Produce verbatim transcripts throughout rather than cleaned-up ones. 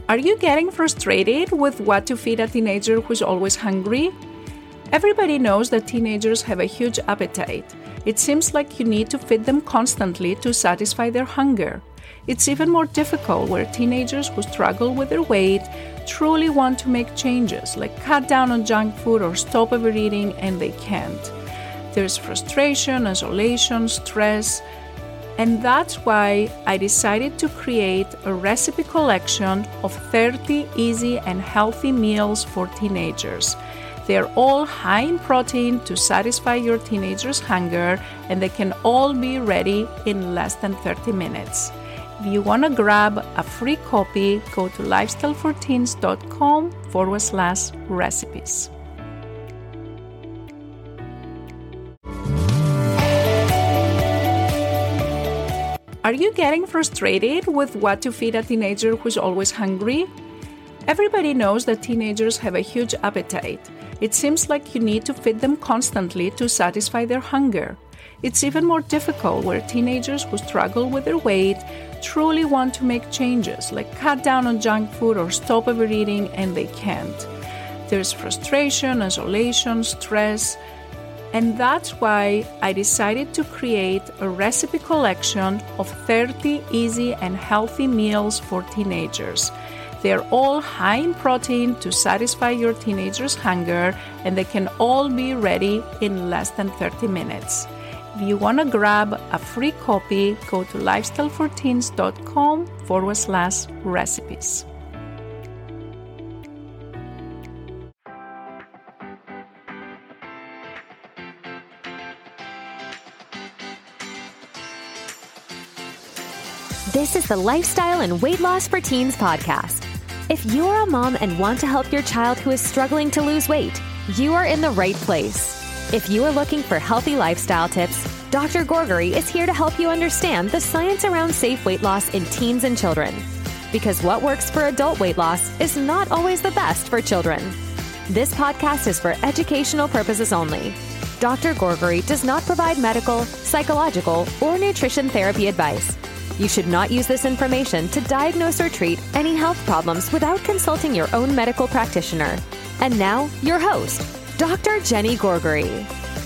Are you getting frustrated with what to feed a teenager who's always hungry? Everybody knows that teenagers have a huge appetite. It seems like you need to feed them constantly to satisfy their hunger. It's even more difficult where teenagers who struggle with their weight truly want to make changes, like cut down on junk food or stop overeating, and they can't. There's frustration, isolation, stress, and that's why I decided to create a recipe collection of thirty easy and healthy meals for teenagers. They're all high in protein to satisfy your teenager's hunger, and they can all be ready in less than thirty minutes. If you want to grab a free copy, go to lifestyleforteens.com forward slash recipes. Are you getting frustrated with what to feed a teenager who's always hungry? Everybody knows that teenagers have a huge appetite. It seems like you need to feed them constantly to satisfy their hunger. It's even more difficult where teenagers who struggle with their weight truly want to make changes, like cut down on junk food or stop overeating, and they can't. There's frustration, isolation, stress, and that's why I decided to create a recipe collection of thirty easy and healthy meals for teenagers. They're all high in protein to satisfy your teenager's hunger, and they can all be ready in less than thirty minutes. If you want to grab a free copy, go to lifestyleforteens.com forward slash recipes. This is the Lifestyle and Weight Loss for Teens podcast. If you're a mom and want to help your child who is struggling to lose weight, you are in the right place. If you are looking for healthy lifestyle tips, Doctor Gorgery is here to help you understand the science around safe weight loss in teens and children. Because what works for adult weight loss is not always the best for children. This podcast is for educational purposes only. Doctor Gorgery does not provide medical, psychological, or nutrition therapy advice. You should not use this information to diagnose or treat any health problems without consulting your own medical practitioner. And now, your host, Doctor Jenny Gorgery.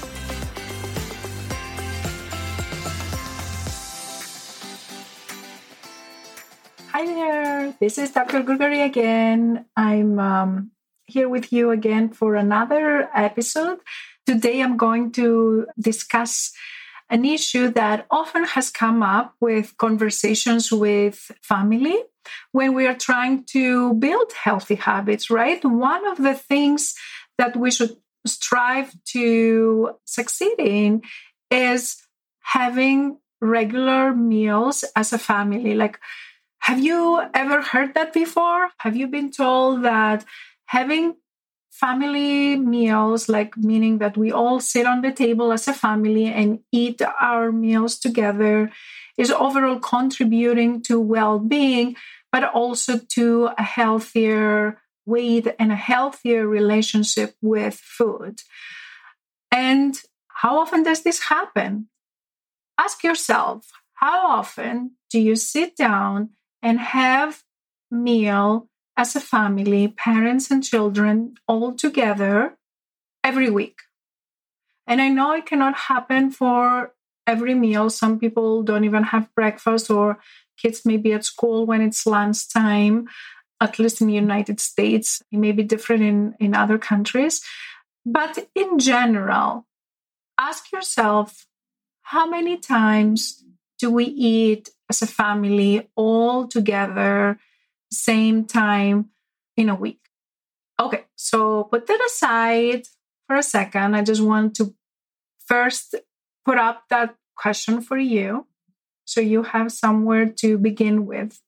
Hi there, this is Doctor Gorgery again. I'm um, here with you again for another episode. Today I'm going to discuss an issue that often has come up with conversations with family when we are trying to build healthy habits, right? One of the things that we should strive to succeed in is having regular meals as a family. Like, have you ever heard that before? Have you been told that having family meals, like meaning that we all sit on the table as a family and eat our meals together, is overall contributing to well-being, but also to a healthier weight and a healthier relationship with food? And how often does this happen? Ask yourself, how often do you sit down and have a meal as a family, parents and children, all together every week? And I know it cannot happen for every meal. Some people don't even have breakfast, or kids may be at school when it's lunchtime, at least in the United States. It may be different in, in other countries. But in general, ask yourself, how many times do we eat as a family all together, same time in a week? Okay, so put that aside for a second. I just want to first put up that question for you so you have somewhere to begin with.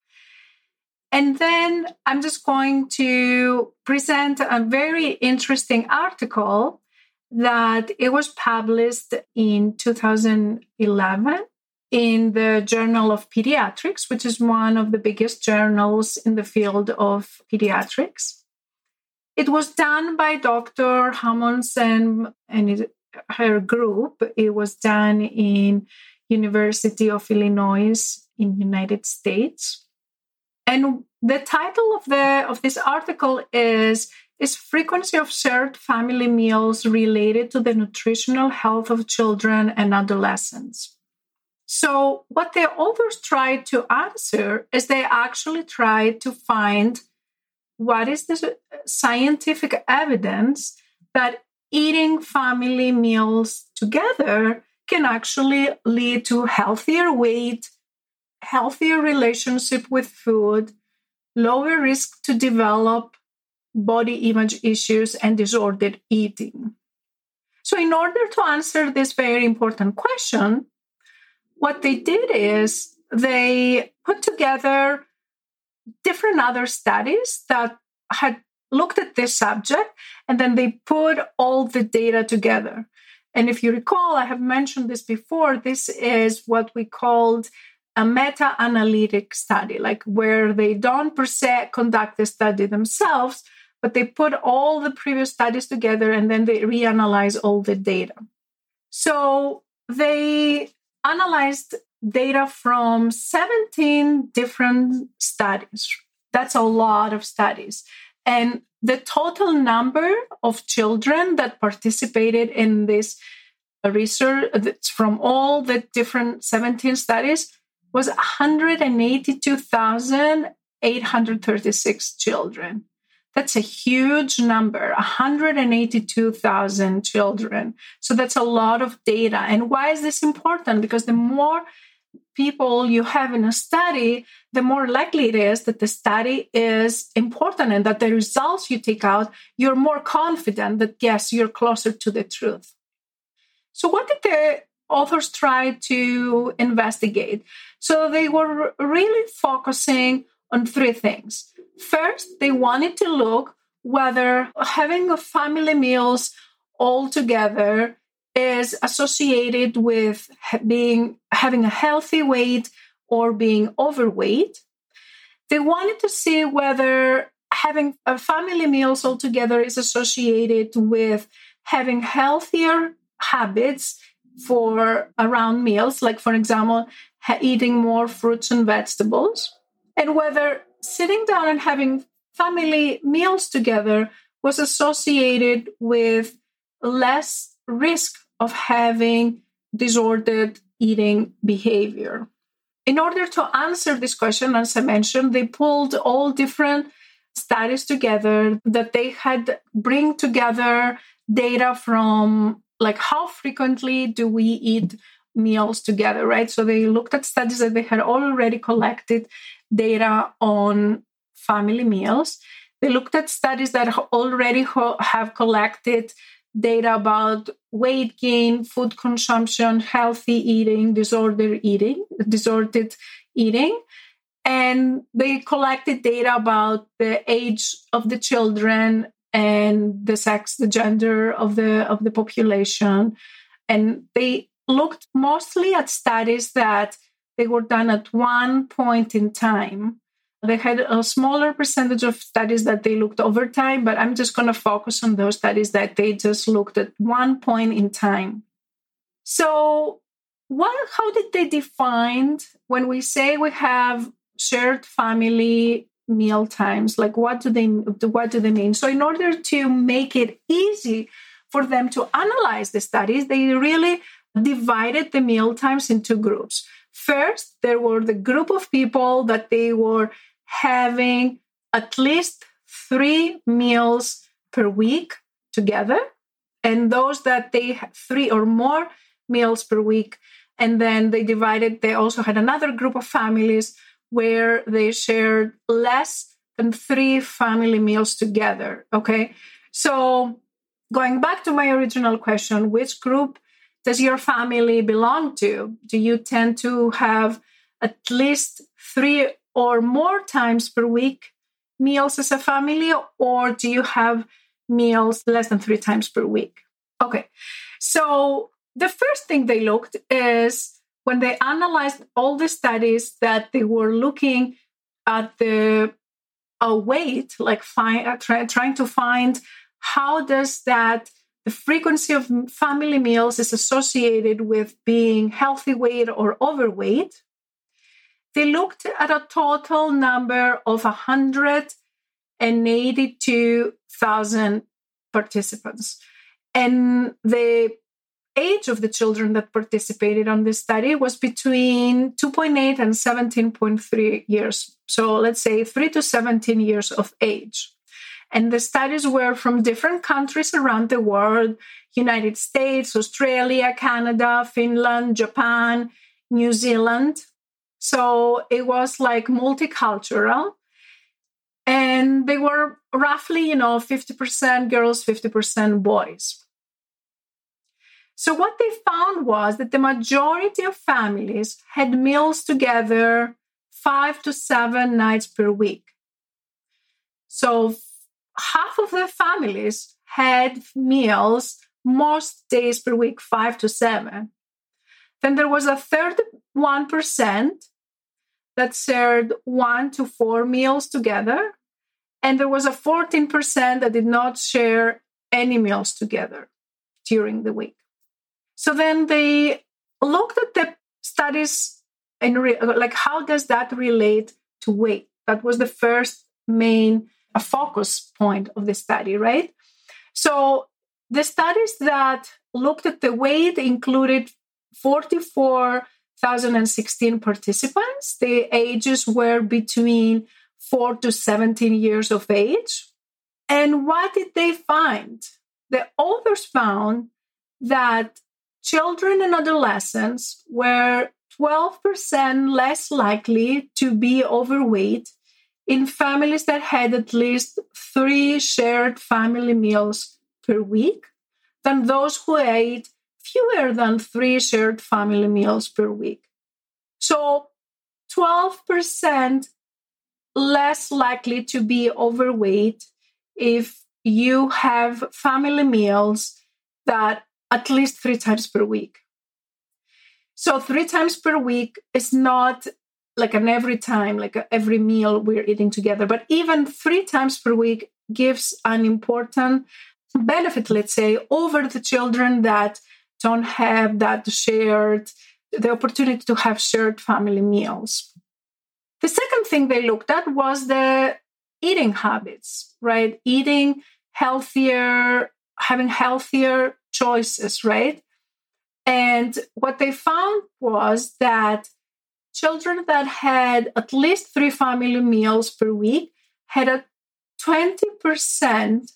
And then I'm just going to present a very interesting article that it was published in two thousand eleven in the Journal of Pediatrics, which is one of the biggest journals in the field of pediatrics. It was done by Doctor Hammonds and it, her group. It was done in University of Illinois in United States. And the title of the of this article is, Is frequency of shared family meals related to the nutritional health of children and adolescents? So what the authors tried to answer is they actually tried to find what is the scientific evidence that eating family meals together can actually lead to healthier weight, healthier relationship with food, lower risk to develop body image issues, and disordered eating. So in order to answer this very important question, what they did is they put together different other studies that had looked at this subject, and then they put all the data together. And if you recall, I have mentioned this before, this is what we called a meta-analytic study, like where they don't per se conduct the study themselves, but they put all the previous studies together and then they reanalyze all the data. So they analyzed data from seventeen different studies. That's a lot of studies. And the total number of children that participated in this research from all the different seventeen studies was one hundred eighty-two thousand eight hundred thirty-six children. That's a huge number, one hundred eighty-two thousand children. So that's a lot of data. And why is this important? Because the more people you have in a study, the more likely it is that the study is important and that the results you take out, you're more confident that, yes, you're closer to the truth. So what did the authors try to investigate? So they were really focusing on three things. First, they wanted to look whether having family meals all together is associated with being having a healthy weight or being overweight. They wanted to see whether having a family meals all together is associated with having healthier habits for around meals, like, for example, eating more fruits and vegetables, and whether sitting down and having family meals together was associated with less risk of having disordered eating behavior. In order to answer this question, as I mentioned, they pulled all different studies together that they had bring together data from, like, how frequently do we eat meals together, right? So they looked at studies that they had already collected data on family meals. They looked at studies that already ho- have collected data about weight gain, food consumption, healthy eating, disordered eating, disordered eating. And they collected data about the age of the children and the sex, the gender of the of the population. And they looked mostly at studies that they were done at one point in time. They had a smaller percentage of studies that they looked over time, but I'm just going to focus on those studies that they just looked at one point in time. So what, how did they define when we say we have shared family meal times? Like, what do they what do they mean? So in order to make it easy for them to analyze the studies, they really divided the meal times into groups. First, there were the group of people that they were having at least three meals per week together, and those that they had three or more meals per week. And then they divided, they also had another group of families where they shared less than three family meals together, okay? So going back to my original question, which group does your family belong to? Do you tend to have at least three or more times per week meals as a family, or do you have meals less than three times per week? Okay, so the first thing they looked is when they analyzed all the studies that they were looking at the uh, weight, like find, uh, try, trying to find how does that the frequency of family meals is associated with being healthy weight or overweight. they looked at a total number of one hundred eighty-two thousand participants. And the age of the children that participated on this study was between two point eight and seventeen point three years. So let's say three to seventeen years of age. And the studies were from different countries around the world: United States, Australia, Canada, Finland, Japan, New Zealand. So it was like multicultural. And they were roughly, you know, fifty percent girls, fifty percent boys. So what they found was that the majority of families had meals together five to seven nights per week. So half of the families had meals most days per week, five to seven. Then there was a thirty-one percent that shared one to four meals together. And there was a fourteen percent that did not share any meals together during the week. So then they looked at the studies and re- like, how does that relate to weight? That was the first main uh, focus point of the study, right? So the studies that looked at the weight included forty-four thousand sixteen participants. The ages were between four to seventeen years of age. And what did they find? The authors found that children and adolescents were twelve percent less likely to be overweight in families that had at least three shared family meals per week than those who ate fewer than three shared family meals per week. So twelve percent less likely to be overweight if you have family meals that at least three times per week. So three times per week is not like an every time, like a, every meal we're eating together, but even three times per week gives an important benefit, let's say, over the children that don't have that shared, the opportunity to have shared family meals. The second thing they looked at was the eating habits, right? Eating healthier, having healthier choices, right? And what they found was that children that had at least three family meals per week had a twenty percent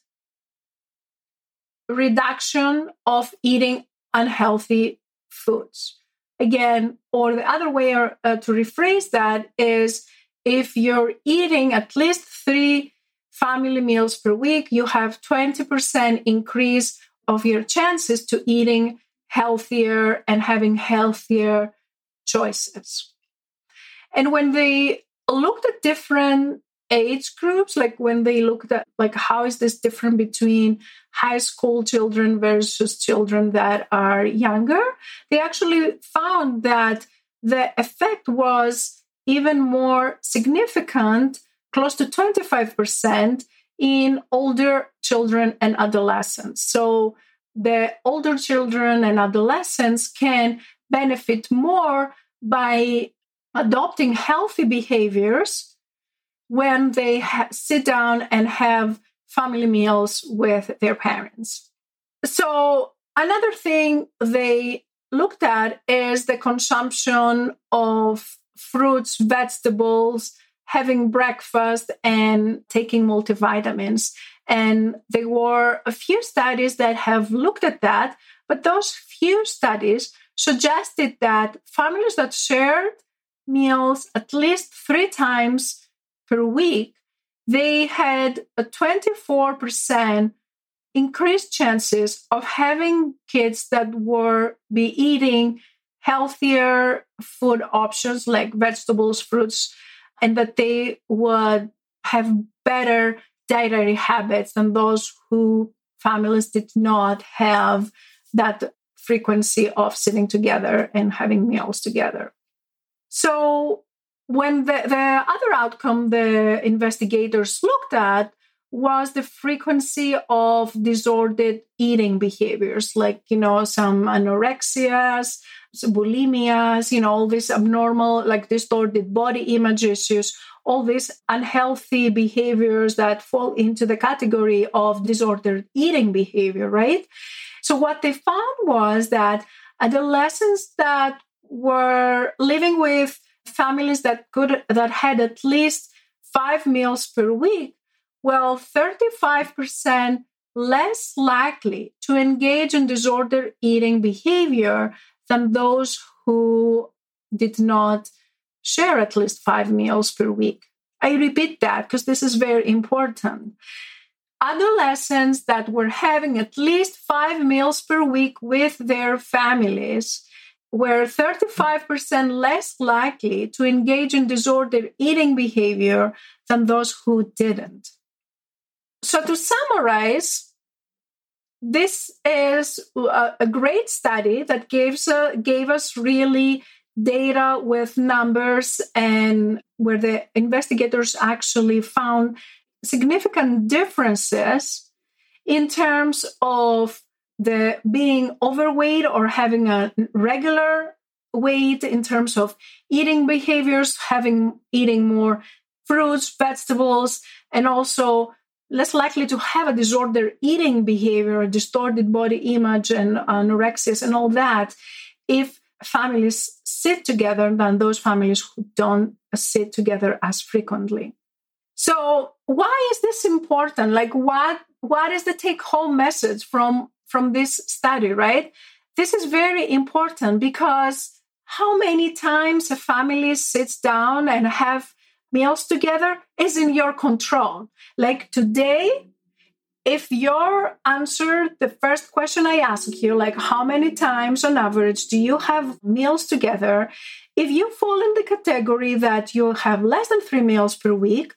reduction of eating unhealthy foods. Again, or the other way uh, to rephrase that is, if you're eating at least three family meals per week, you have twenty percent increase of your chances to eating healthier and having healthier choices. And when they looked at different age groups, like when they looked at like how is this different between high school children versus children that are younger, they actually found that the effect was even more significant, close to twenty-five percent in older children and adolescents. So the older children and adolescents can benefit more by adopting healthy behaviors when they ha- sit down and have family meals with their parents. So another thing they looked at is the consumption of fruits, vegetables, having breakfast, and taking multivitamins. And there were a few studies that have looked at that, but those few studies suggested that families that shared meals at least three times per week, they had a twenty-four percent increased chances of having kids that were be eating healthier food options like vegetables, fruits, and that they would have better dietary habits than those who families did not have that frequency of sitting together and having meals together. So when the, the other outcome the investigators looked at was the frequency of disordered eating behaviors, like, you know, some anorexias, bulimias, you know, all these abnormal, like distorted body image issues, all these unhealthy behaviors that fall into the category of disordered eating behavior, right? So what they found was that adolescents that were living with families that could that had at least five meals per week, well, thirty-five percent less likely to engage in disordered eating behavior than those who did not share at least five meals per week. I repeat that because this is very important. Adolescents that were having at least five meals per week with their families were thirty-five percent less likely to engage in disordered eating behavior than those who didn't. So to summarize, this is a, a great study that gives uh, gave us really data with numbers, and where the investigators actually found significant differences in terms of the being overweight or having a regular weight, in terms of eating behaviors, having eating more fruits, vegetables, and also less likely to have a disordered eating behavior, a distorted body image and anorexia and all that, if families sit together than those families who don't sit together as frequently. So why is this important? Like what, what is the take-home message from, from this study, right? This is very important because how many times a family sits down and have meals together is in your control. Like today, if your answer, the first question I ask you, like how many times on average do you have meals together? If you fall in the category that you have less than three meals per week,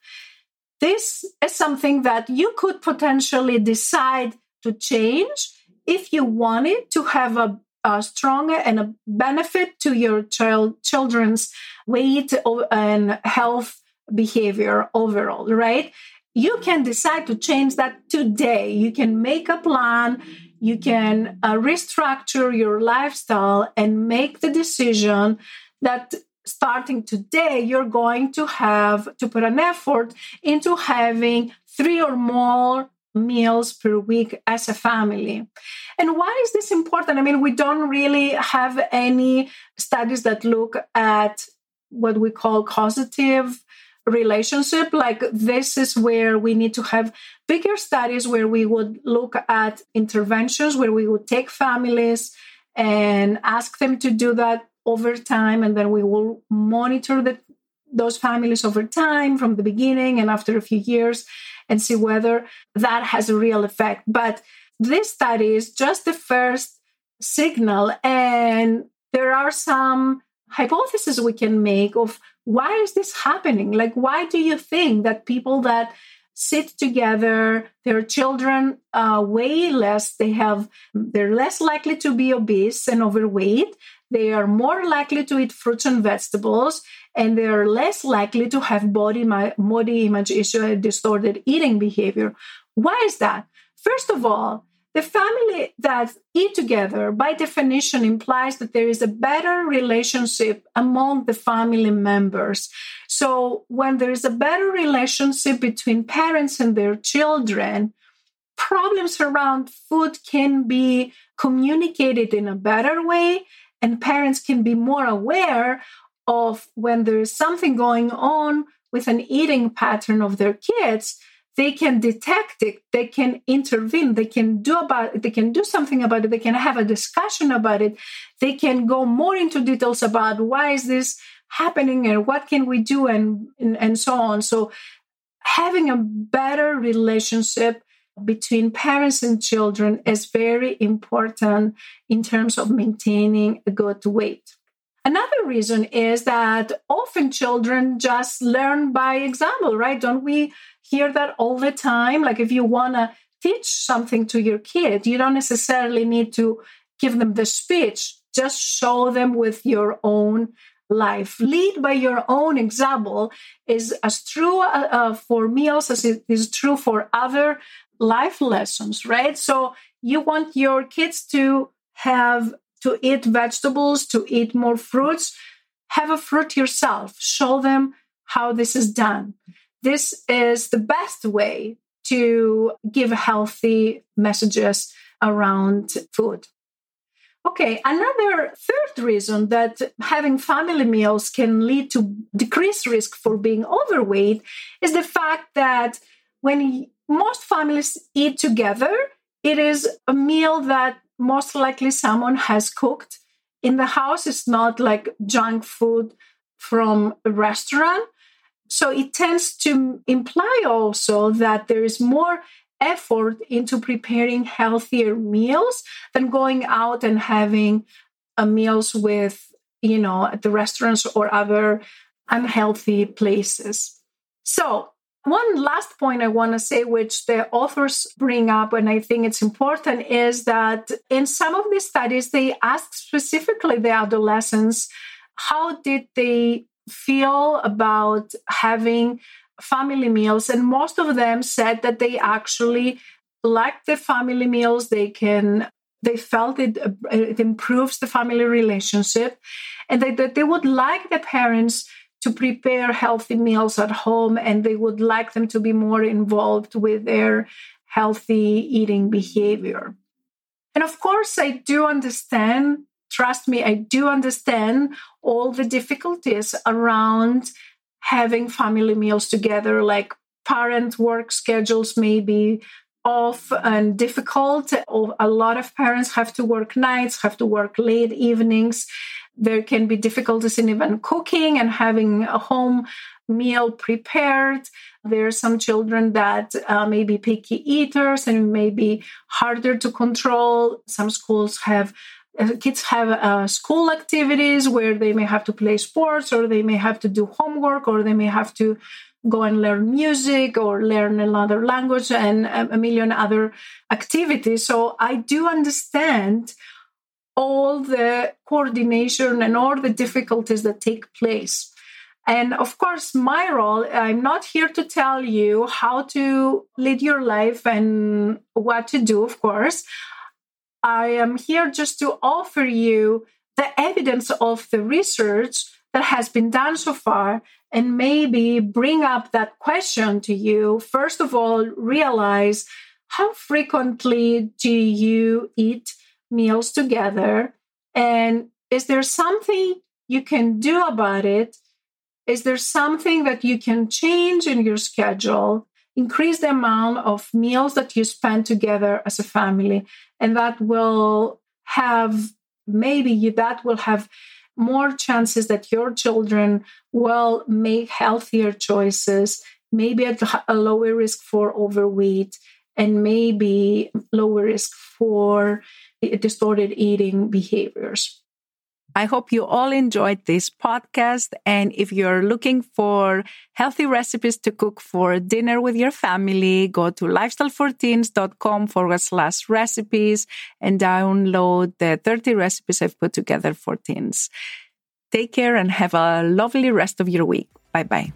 this is something that you could potentially decide to change if you wanted to have a, a stronger and a benefit to your child children's weight and health behavior overall, right? You can decide to change that today. You can make a plan. You can uh, restructure your lifestyle and make the decision that starting today, you're going to have to put an effort into having three or more meals per week as a family. And why is this important? I mean, we don't really have any studies that look at what we call causative relationship. Like this is where we need to have bigger studies where we would look at interventions, where we would take families and ask them to do that over time, and then we will monitor the, those families over time from the beginning and after a few years and see whether that has a real effect. But this study is just the first signal, and there are some hypotheses we can make of why is this happening? Like, why do you think that people that sit together, their children uh, weigh less, they have, they're less likely to be obese and overweight, they are more likely to eat fruits and vegetables, and they are less likely to have body, body image issue, distorted eating behavior. Why is that? First of all, the family that eat together, by definition, implies that there is a better relationship among the family members. So when there is a better relationship between parents and their children, problems around food can be communicated in a better way, and parents can be more aware of when there is something going on with an eating pattern of their kids. They can detect it, they can intervene, they can do about it, they can do something about it, they can have a discussion about it, they can go more into details about why is this happening and what can we do, and, and, and so on. So having a better relationship between parents and children is very important in terms of maintaining a good weight. Another reason is that often children just learn by example, right? Don't we hear that all the time? Like if you want to teach something to your kid, you don't necessarily need to give them the speech. Just show them with your own life. Lead by your own example is as true uh, for meals as it is true for other life lessons, right? So you want your kids to have to eat vegetables, to eat more fruits, have a fruit yourself. Show them how this is done. This is the best way to give healthy messages around food. Okay, another third reason that having family meals can lead to decreased risk for being overweight is the fact that when most families eat together, it is a meal that most likely someone has cooked in the house. It's not like junk food from a restaurant. So it tends to imply also that there is more effort into preparing healthier meals than going out and having uh, meals with, you know, at the restaurants or other unhealthy places. So one last point I want to say, which the authors bring up, and I think it's important, is that in some of these studies, they asked specifically the adolescents, how did they feel about having family meals? And most of them said that they actually liked the family meals. They can, they felt it, it improves the family relationship, and that they, they would like the parents to prepare healthy meals at home, and they would like them to be more involved with their healthy eating behavior. And of course, I do understand, trust me, I do understand all the difficulties around having family meals together, like parent work schedules may be off and difficult. A lot of parents have to work nights, have to work late evenings. There can be difficulties in even cooking and having a home meal prepared. There are some children that uh, may be picky eaters and it may be harder to control. Some schools have, uh, kids have uh, school activities where they may have to play sports, or they may have to do homework, or they may have to go and learn music or learn another language and a million other activities. So I do understand all the coordination and all the difficulties that take place. And of course, my role, I'm not here to tell you how to lead your life and what to do, of course. I am here just to offer you the evidence of the research that has been done so far, and maybe bring up that question to you. First of all, realize, how frequently do you eat meals together? And is there something you can do about it? Is there something that you can change in your schedule? Increase the amount of meals that you spend together as a family, and that will have, maybe you, that will have more chances that your children will make healthier choices, maybe at a lower risk for overweight, and maybe lower risk for distorted eating behaviors. I hope you all enjoyed this podcast. And if you're looking for healthy recipes to cook for dinner with your family, go to lifestyleforteens.com forward slash recipes and download the thirty recipes I've put together for teens. Take care and have a lovely rest of your week. Bye-bye.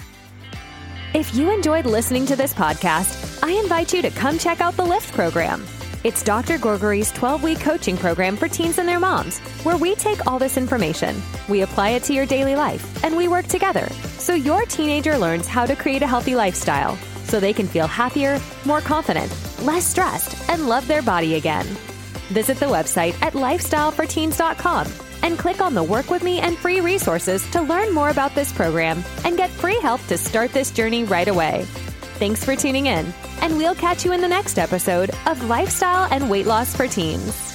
If you enjoyed listening to this podcast, I invite you to come check out the LIFT program. It's Doctor Gorgory's twelve-week coaching program for teens and their moms, where we take all this information, we apply it to your daily life, and we work together so your teenager learns how to create a healthy lifestyle so they can feel happier, more confident, less stressed, and love their body again. Visit the website at lifestyle for teens dot com and click on the Work With Me and free resources to learn more about this program and get free help to start this journey right away. Thanks for tuning in, and we'll catch you in the next episode of Lifestyle and Weight Loss for Teens.